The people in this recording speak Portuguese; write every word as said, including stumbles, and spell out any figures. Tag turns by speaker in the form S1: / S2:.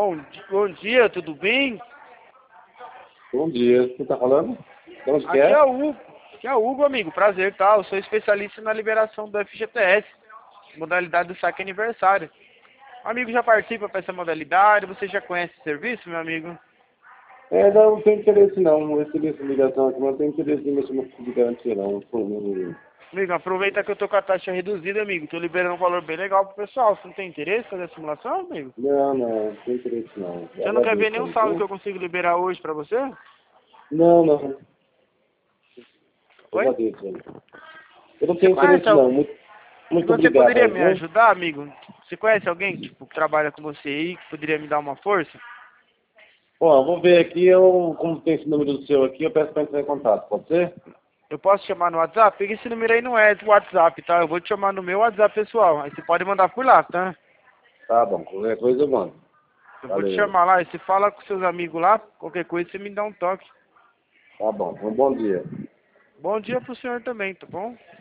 S1: Bom, di- bom dia, tudo bem?
S2: Bom dia, você tá falando? De onde que
S1: Aqui é
S2: é?
S1: o Hugo, aqui é o Hugo, amigo, prazer, tá? Eu sou especialista na liberação do F G T S, modalidade do saque aniversário. O amigo já participa para essa modalidade, você já conhece o serviço, meu amigo?
S2: É, não, não tenho interesse não, não recebi essa ligação aqui, mas não tenho interesse em mexer no fundo de garantia não. Pô, não-
S1: Amigo, aproveita que eu tô com a taxa reduzida, amigo, tô liberando um valor bem legal pro pessoal. Você não tem interesse em fazer a simulação, amigo?
S2: Não, não, não tenho interesse não.
S1: Você não quer ver
S2: Agradeço
S1: nenhum
S2: aí,
S1: saldo que
S2: viu?
S1: eu consigo liberar hoje pra você?
S2: Não, não,
S1: Oi?
S2: agradeço aí. Eu não
S1: Você
S2: tenho
S1: conhece
S2: interesse
S1: alguém?
S2: não, muito,
S1: E
S2: muito
S1: você
S2: obrigado
S1: poderia
S2: aí,
S1: me
S2: viu?
S1: ajudar, amigo? Você conhece alguém, tipo, que trabalha com você aí, que poderia me dar uma força?
S2: Ó, eu vou ver aqui, eu, como tem esse número do seu aqui, eu peço pra entrar em contato, pode ser?
S1: Eu posso te chamar no WhatsApp? Porque esse número aí não é do WhatsApp, tá? Eu vou te chamar no meu WhatsApp pessoal. Aí você pode mandar por lá, tá?
S2: Tá bom, qualquer coisa eu mando.
S1: Eu vou te
S2: Valeu,
S1: chamar lá. E você fala com seus amigos lá. Qualquer coisa você me dá um toque.
S2: tá bom, um bom dia.
S1: Bom dia pro senhor também, tá bom?